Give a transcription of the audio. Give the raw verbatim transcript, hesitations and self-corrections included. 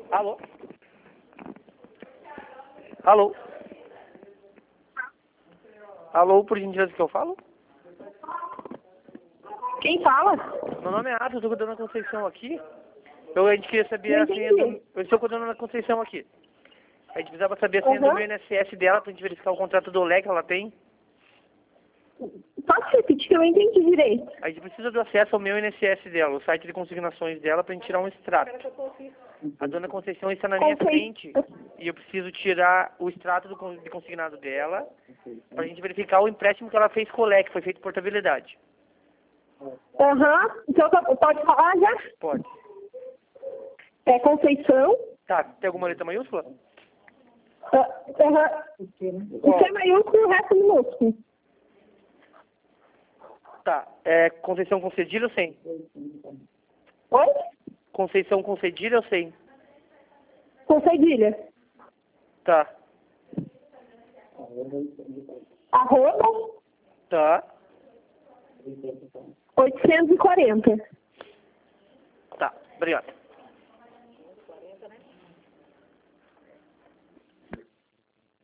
Alô? Alô? Alô, por gentileza que eu falo? Quem fala? Meu nome é Atos, eu estou com a dona Conceição aqui. Eu, a gente queria saber Não a senha do... entendi. Eu estou com a dona Conceição aqui. A gente precisava saber a senha do Uhum. meu I N S S dela pra gente verificar o contrato do Olé que ela tem. Pode repetir que eu não entendi direito. A gente precisa do acesso ao meu I N S S dela, o site de consignações dela, pra gente tirar um extrato. A dona Conceição está na minha Concei- frente e eu preciso tirar o extrato do con- de consignado dela pra gente verificar o empréstimo que ela fez com o Olé, que foi feito portabilidade. Aham. Então tá- pode falar já? Pode. É Conceição. Tá, tem alguma letra maiúscula? Ah, Aham. O C maiúsculo e o resto minúsculo. Tá, é Conceição com cedilha ou sem? Oi? Conceição com cedilha ou sem? Com cedilha. Tá, Arroba tá, oitocentos e quarenta. tá, obrigado.